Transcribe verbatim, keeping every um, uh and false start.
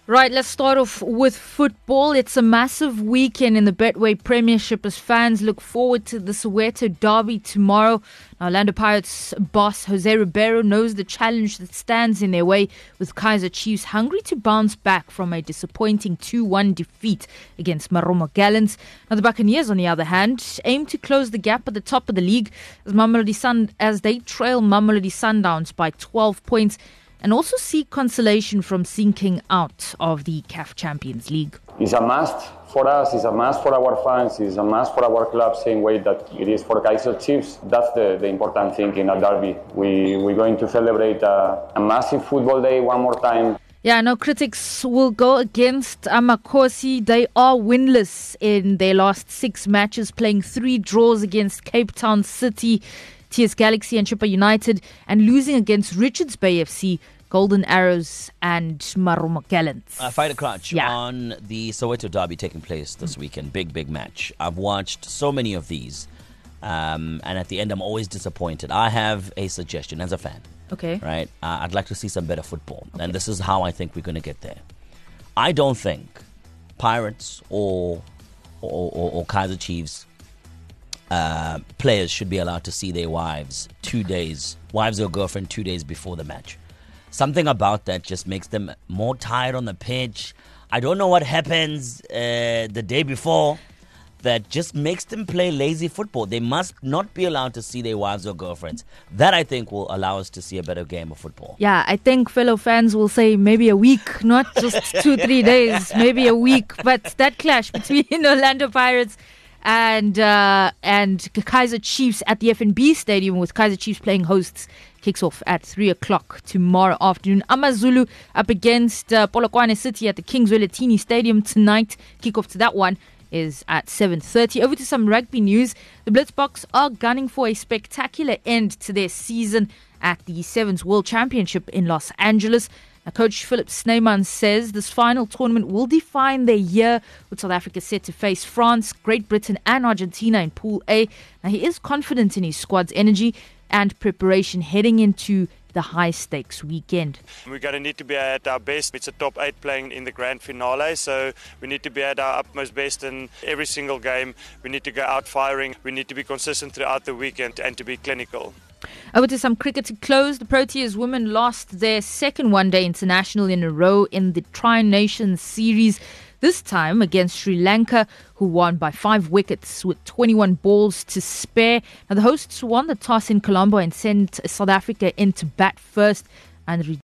Right, let's start off with football. It's a massive weekend in the Betway Premiership as fans look forward to the Soweto derby tomorrow. Now, Orlando Pirates boss Jose Ribeiro knows the challenge that stands in their way, with Kaizer Chiefs hungry to bounce back from a disappointing two one defeat against Maromo Gallants. Now, the Buccaneers, on the other hand, aim to close the gap at the top of the league as Mamelodi Sun as they trail Mamelodi Sundowns by twelve points. And also seek consolation from sinking out of the C A F Champions League. It's a must for us, it's a must for our fans, it's a must for our club, same way that it is for Kaizer Chiefs. That's the, the important thing in a derby. We, we're going to celebrate a, a massive football day one more time. Yeah, no critics will go against Amakhosi. They are winless in their last six matches, playing three draws against Cape Town City, T S Galaxy and Chippa United, and losing against Richards Bay F C, Golden Arrows and Maromo Gallants. Uh, Fighter Crunch yeah. on the Soweto derby taking place this weekend. Big, big match. I've watched so many of these, um, and at the end I'm always disappointed. I have a suggestion as a fan. Okay. Right? Uh, I'd like to see some better football, okay. And this is how I think we're going to get there. I don't think Pirates or or, or, or Kaizer Chiefs Uh, players should be allowed to see their wives two days, wives or girlfriend two days before the match. Something about that just makes them more tired on the pitch. I don't know what happens uh, the day before that just makes them play lazy football. They must not be allowed to see their wives or girlfriends. That, I think, will allow us to see a better game of football. Yeah, I think fellow fans will say maybe a week, not just two, three days, maybe a week. But that clash between Orlando Pirates and uh, and Kaizer Chiefs at the F N B Stadium, with Kaizer Chiefs playing hosts, kicks off at three o'clock tomorrow afternoon. AmaZulu up against uh, Polokwane City at the Kingswell Stadium tonight. Kickoff to that one is at seven thirty. Over to some rugby news. The Blitzboks are gunning for a spectacular end to their season at the Sevens World Championship in Los Angeles. Now, Coach Philip Snyman says this final tournament will define their year, with South Africa set to face France, Great Britain and Argentina in Pool A. Now, he is confident in his squad's energy and preparation heading into the high-stakes weekend. We're going to need to be at our best. It's a top eight playing in the grand finale, so we need to be at our utmost best in every single game. We need to go out firing. We need to be consistent throughout the weekend and to be clinical. Over to some cricket to close. The Proteas women lost their second one-day international in a row in the Tri-Nations series, this time against Sri Lanka, who won by five wickets with twenty-one balls to spare. Now, the hosts won the toss in Colombo and sent South Africa in to bat first, and